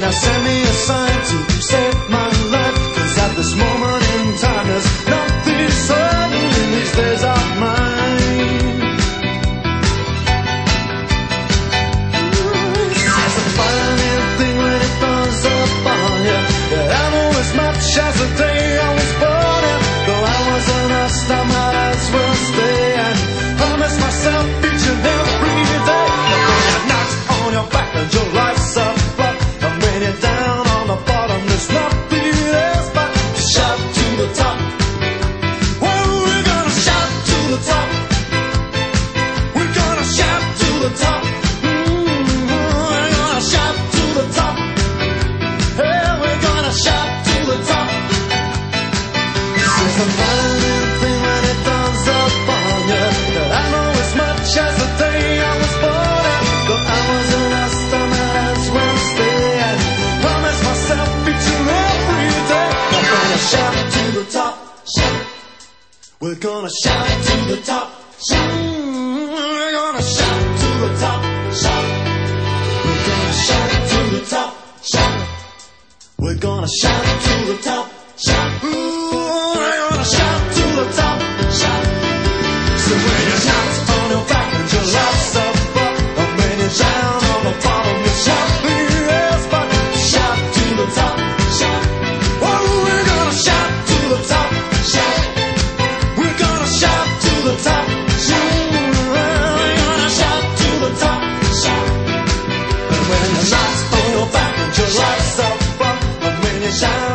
Now send me a sign to save my life, 'cause at this moment in time there's nothing certain in these days of mine. It's a funny thing when it comes upon you, that I know as much as the day I was born in. Though I wasn't asked, I might as well stay and promise myself each and every day that when you're knocked on your back and your life's up, and when you're down on the bottom, there's nothing else but to shout to the top. Well, we're gonna shout to the top. We're gonna shout to the top. We're gonna shout to the top. Hey, we're gonna shout to the top. It's a funny thing when it dawns upon you, that I know as much as the day I was born in. Though I wasn't asked, I might as well stay and promise myself each and every day. I'm gonna shout to the top, shout. We're gonna shout to the top, shout. We're gonna shout to the top, shout. We're gonna shout to the top, shout. We're gonna shout to the top, shout. We're gonna shout to the top, shout. So when you're knocked on your back and your life's up, and when you're down on the bottom, you shout the else but shout to the top, shout. Oh, we're gonna shout to the top, shout. We're gonna shout to the top, shout. We're gonna shout to the top, shout. And when you're knocked on your back and your life's up, and when you're down